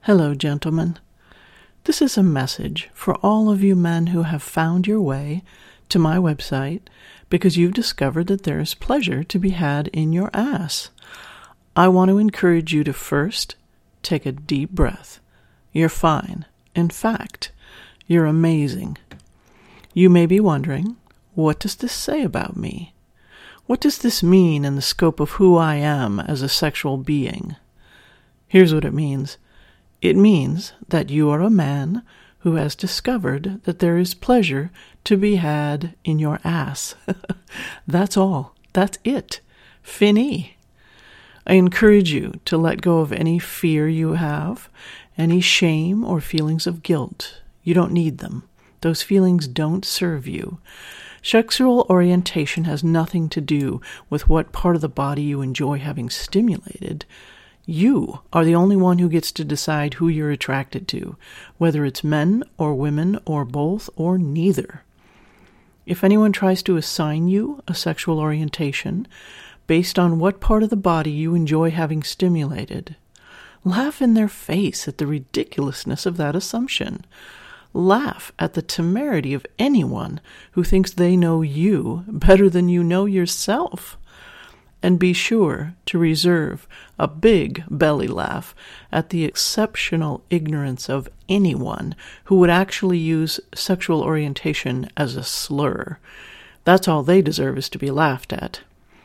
Hello, gentlemen. This is a message for all of you men who have found your way to my website because you've discovered that there is pleasure to be had in your ass. I want to encourage you to first take a deep breath. You're fine. In fact, you're amazing. You may be wondering, what does this say about me? What does this mean in the scope of who I am as a sexual being? Here's what it means. It means that you are a man who has discovered that there is pleasure to be had in your ass. That's all. That's it. Fini. I encourage you to let go of any fear you have, any shame or feelings of guilt. You don't need them. Those feelings don't serve you. Sexual orientation has nothing to do with what part of the body you enjoy having stimulated. You are the only one who gets to decide who you're attracted to, whether it's men or women or both or neither. If anyone tries to assign you a sexual orientation based on what part of the body you enjoy having stimulated, laugh in their face at the ridiculousness of that assumption. Laugh at the temerity of anyone who thinks they know you better than you know yourself. And be sure to reserve a big belly laugh at the exceptional ignorance of anyone who would actually use sexual orientation as a slur. That's all they deserve, is to be laughed at.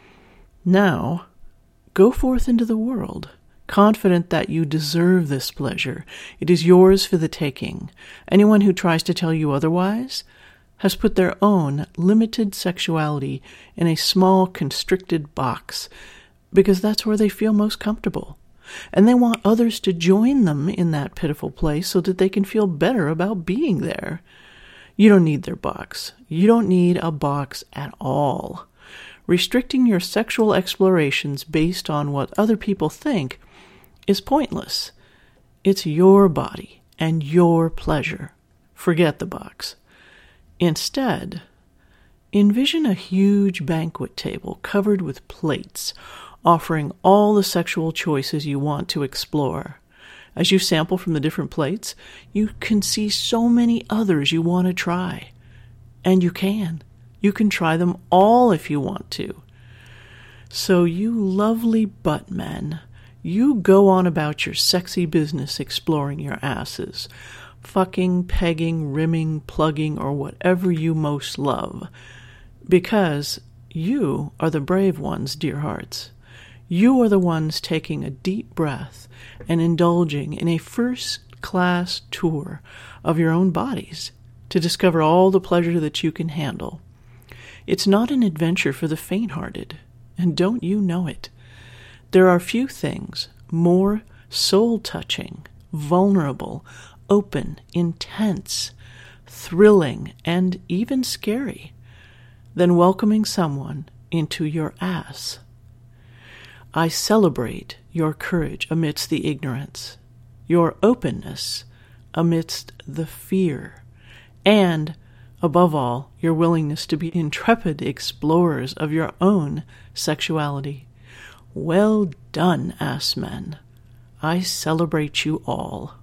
Now, go forth into the world, confident that you deserve this pleasure. It is yours for the taking. Anyone who tries to tell you otherwise has put their own limited sexuality in a small, constricted box, because that's where they feel most comfortable. And they want others to join them in that pitiful place so that they can feel better about being there. You don't need their box. You don't need a box at all. Restricting your sexual explorations based on what other people think is pointless. It's your body and your pleasure. Forget the box. Instead, envision a huge banquet table covered with plates, offering all the sexual choices you want to explore. As you sample from the different plates, you can see so many others you want to try. And you can. You can try them all if you want to. So you lovely butt men, you go on about your sexy business exploring your asses, fucking, pegging, rimming, plugging, or whatever you most love. Because you are the brave ones, dear hearts. You are the ones taking a deep breath and indulging in a first-class tour of your own bodies to discover all the pleasure that you can handle. It's not an adventure for the faint-hearted, and don't you know it? There are few things more soul-touching, vulnerable, open, intense, thrilling, and even scary than welcoming someone into your ass. I celebrate your courage amidst the ignorance, your openness amidst the fear, and, above all, your willingness to be intrepid explorers of your own sexuality. Well done, ass men. I celebrate you all.